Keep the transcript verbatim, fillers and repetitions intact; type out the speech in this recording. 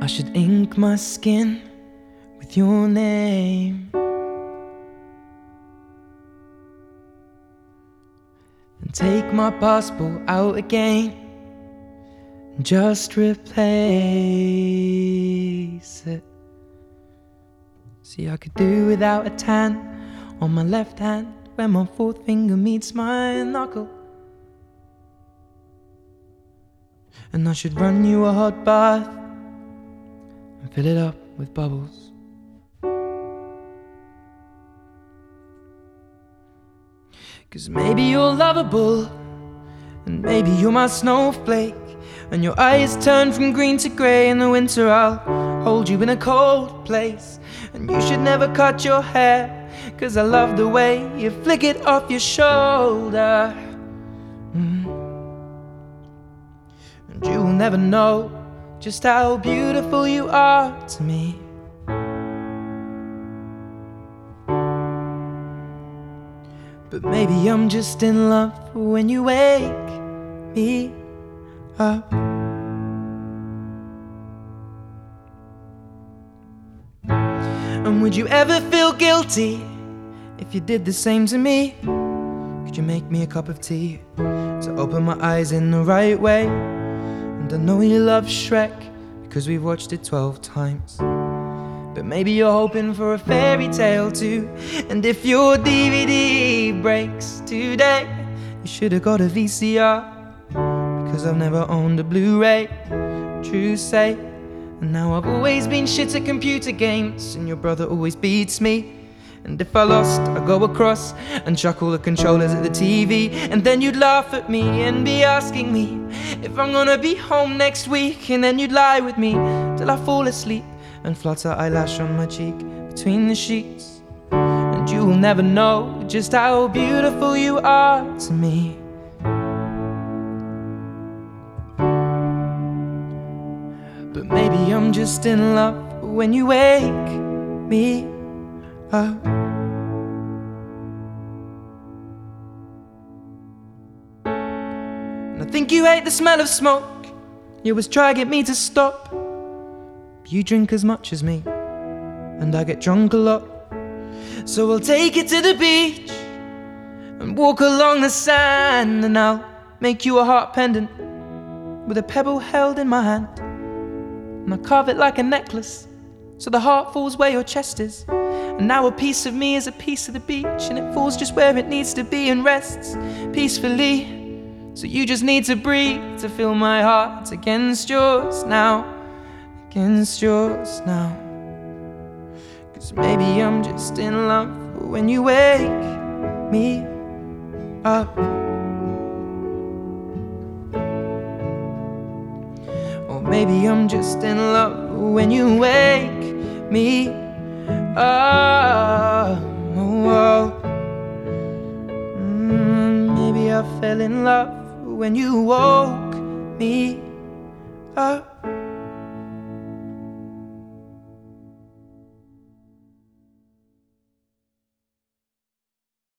should ink my skin with your name and take my passport out again and just replace it. See, I could do without a tan on my left hand where my fourth finger meets my knuckle. And I should run you a hot bath and fill it up with bubbles. Cause maybe you're lovable, and maybe you're my snowflake, and your eyes turn from green to grey. In the winter I'll hold you in a cold place, and you should never cut your hair, cause I love the way you flick it off your shoulder. mm. And you will never know just how beautiful you are to me. But maybe I'm just in love when you wake me up. And would you ever feel guilty if you did the same to me? Could you make me a cup of tea to open my eyes in the right way? And I know you love Shrek because we've watched it twelve times. But maybe you're hoping for a fairy tale too. And if your D V D breaks today, you should have got a V C R, because I've never owned a Blu-ray, true say. And now I've always been shit at computer games, and your brother always beats me. And if I lost, I'd go across and chuck all the controllers at the T V. And then you'd laugh at me and be asking me if I'm gonna be home next week. And then you'd lie with me till I fall asleep and flutter eyelash on my cheek between the sheets. And you will never know just how beautiful you are to me. But maybe I'm just in love when you wake me up. And I think you hate the smell of smoke. You always try to get me to stop. You drink as much as me, and I get drunk a lot. So we'll take it to the beach and walk along the sand, and I'll make you a heart pendant with a pebble held in my hand. And I'll carve it like a necklace so the heart falls where your chest is. And now a piece of me is a piece of the beach, and it falls just where it needs to be and rests peacefully. So you just need to breathe to feel my heart against yours now, against yours now. Cause maybe I'm just in love when you wake me up. Or maybe I'm just in love when you wake me up. Oh, mm, maybe I fell in love when you woke me up.